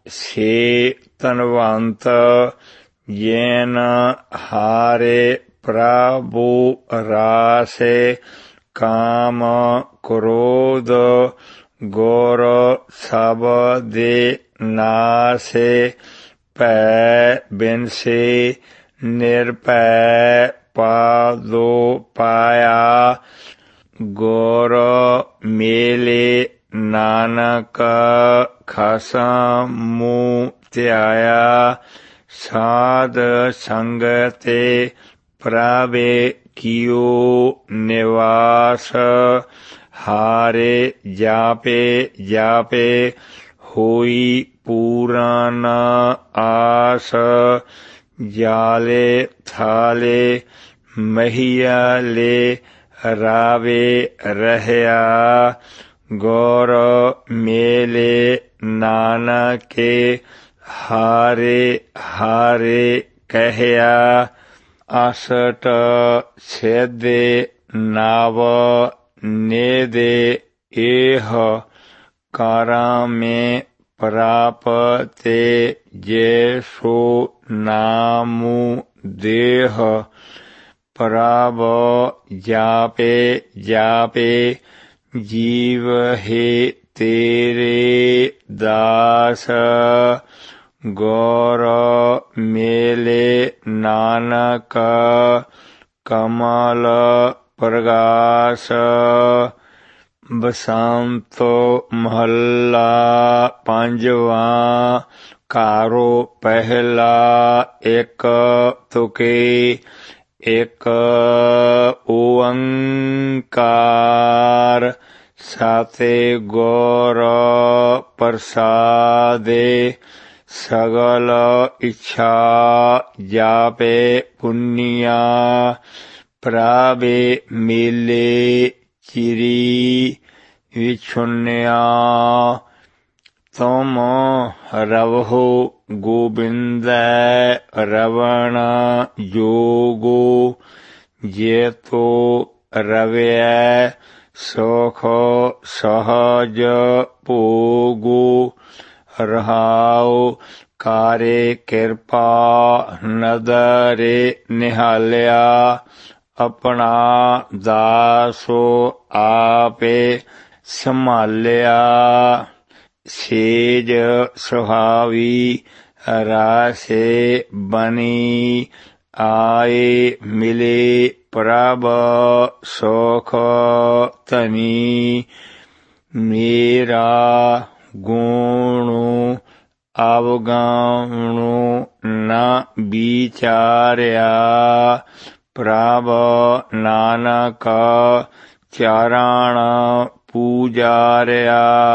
ਸੇ ਧਨਵੰਤ ਜੈਨ ਹਾਰੇ ਪ੍ਰਭੂ ਰਾਸੇ ਕਾਮ ਕ੍ਰੋਧ ਗੁਰ ਸਭ ਦੇ ਨਾਸੇ ਭੈ ਬਿਨਸੇ ਨਿਰਭੈ ਪਾਦੋ ਪਾਇਆ ਗੁਰ ਮੇਲੇ ਨਾਨਕ ਖਸਮੁ ਧਿਆਇਆ ਸਾਧ ਸੰਗਤੇ ਪ੍ਰਭੇ ਕੀਓ ਨਿਵਾਸ ਹਾਰੇ ਜਾਪੇ ਜਾਪੇ ਹੋਈ ਪੂਰਨ ਆਸ ਜਾਲੇ ਥਾਲੇ ਮਹੀਆਲੇ ਰਾਵੇ ਰਹਿਆ ਗੁਰ ਮੇਲੇ ਨਾਨਕੇ ਹਾਰੇ ਹਾਰੇ ਕਹਿਆ ਅਸਟ ਸੇਦੇ ਨਾਵ ਨੇਦੇ ਏਹ ਕਾਰਾਂ ਮੇ ਪ੍ਰਾਪਤੇ ਜੇ ਸੋ ਨਾਮੁ ਦੇਹ ਪ੍ਰਭ ਜਾਪੇ ਜਾਪੇ ਜੀਵ ਹੈ ਤੇਰੇ ਦਾਸ ਗੁਰ ਮੇਲੇ ਨਾਨਕ ਕਮਲ ਪ੍ਰਗਾਸ ਬਸੰਤ ਮਹੱਲਾ ਪੰਜਵਾਂ ਘਰੋਂ ਪਹਿਲਾ ਇੱਕ ਤੁਕੇ ਇੱਕ ਓੰਕਾਰ ਸਾਤੇ ਗੁਰ ਪ੍ਰਸਾਦੇ ਸਗਲ ਇੱਛਾ ਜਾਪੇ ਪੁੰਨਿਆ ਪ੍ਰਭੇ ਮੇਲੇ ਚਿਰੀ ਵਿਛੁੰਨਿਆ ਤੁਮ ਰਵਹੁ ਗੋਬਿੰਦੈ ਰਵਣ ਜੋਗੋ ਜੇਤੋ ਰਵਿਐ ਸੁਖ ਸਹਜ ਭੋਗੋ ਰਹਾਉ ਕਾਰੇ ਕਿਰਪਾ ਨਦਰੇ ਨਿਹਾਲਿਆ ਆਪਣਾ ਦਾਸੋ ਆਪੇ ਸੰਭਾਲਿਆ ਸੇਜ ਸੁਹਾਵੀ ਰਾਸੇ ਬਨੀ ਆਏ ਮਿਲੇ ਪ੍ਰਭ ਸੁਖ ਧਨੀ ਮੇਰਾ ਗੁਣੁ ਅਵਗਾਣੁ ਨ ਵਿਚਾਰਿਆ ਪ੍ਰਭ ਨਾਨਕ ਚਰਣ ਪੂਜਾਰਿਆ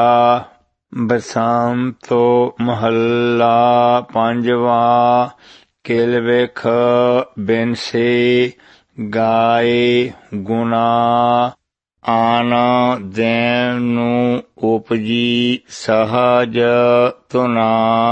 ਬਸੰਤੋ ਮਹੱਲਾ ਪੰਜਵਾਂ ਕਿਲ ਵੇਖ ਬਿਨਸੇ ਗਾਏ ਗੁਣਾ ਆਨ ਦੇਨ ਨੂੰ ਉਪਜੀ ਸਹਜ ਤੁਨਾ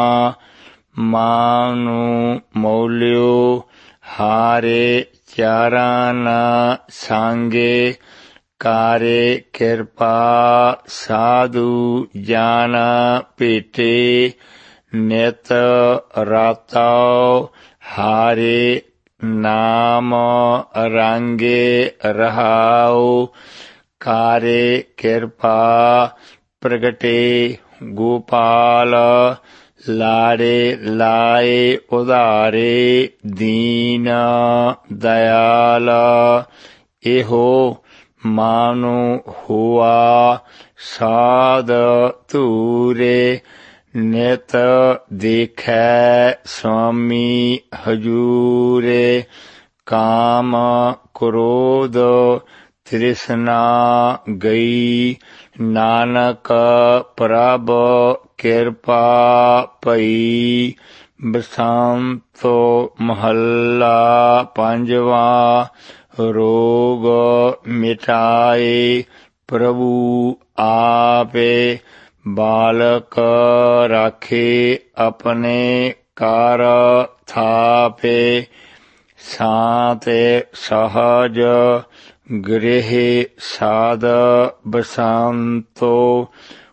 ਮਾਨੁ ਮੌਲਿਓ ਹਾਰੇ ਚਾਰਨ ਸੰਗੇ ਕਾਰੇ ਕਿਰਪਾ ਸਾਧੂ ਜਾਨ ਭੇਟੇ ਨਿਤ ਰਾਤੋ ਹਾਰੇ ਨਾਮ ਰੰਗੇ ਰਹਾਉ ਕਾਰੇ ਕਿਰਪਾ ਪ੍ਰਗਟੇ ਗੋਪਾਲ ਲਾੜੇ ਲਾਏ ਉਧਾਰੇ ਦੀਨ ਦਇਆਲ ਇਹੋ ਮਾਨੁ ਹੋਆ ਸਾਧ ਧੂਰੇ ਨਿਤ ਦੇਖੈ ਸੁਆਮੀ ਹਜੂਰੇ ਕਾਮ ਕ੍ਰੋਧ ਤ੍ਰਿਸ਼ਨਾ ਗਈ ਨਾਨਕ ਪ੍ਰਭ ਕਿਰਪਾ ਭਈ ਬਸੰਤੋ ਮਹੱਲਾ ਪੰਜਵਾਂ ਰੋਗ ਮਿਟਾਏ ਪ੍ਰਭੂ ਆਪੇ ਬਾਲਕ ਰਾਖੇ ਆਪਣੇ ਕਰ ਥਾਪੇ ਸਾਤੇ ਸਹਜ ਗ੍ਰਹਿ ਸਾਧ ਬਸੰਤੋ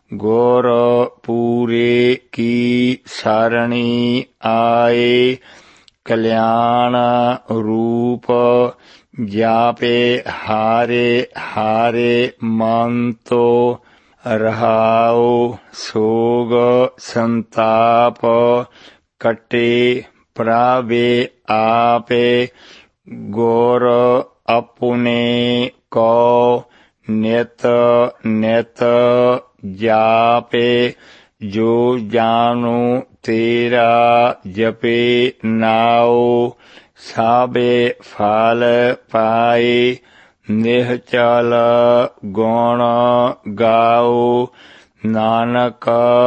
गुर पूरे की सरणी आए, कल्याण रूप जापे हारे हारे मानतो, रहाओ सोग संताप कटे प्रावे आपे, गुर अपने को नित नित जापे, जो जानो तेरा जपे नाओ, साबे फल पाए निहचल गुण गाओ, नानक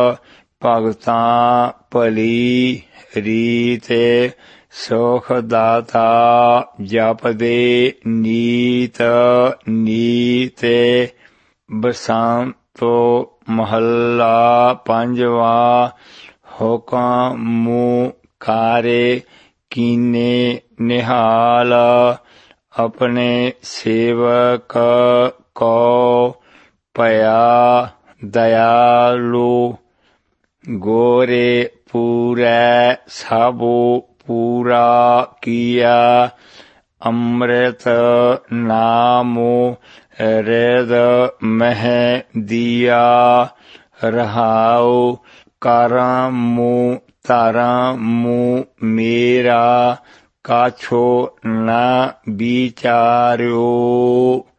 भगतां भली रीते, सुख दाता जपदे नीत नीते। बसंतो महला पंजवा, हुक्म कारे कीने निहाल, अपने सेवक को पया दयालु, गोरे पूरै सबो पूरा किया, अमृत नामो हृद मह दिया, रहाओ करमु धरमु मेरा, काछो न विचार्यो।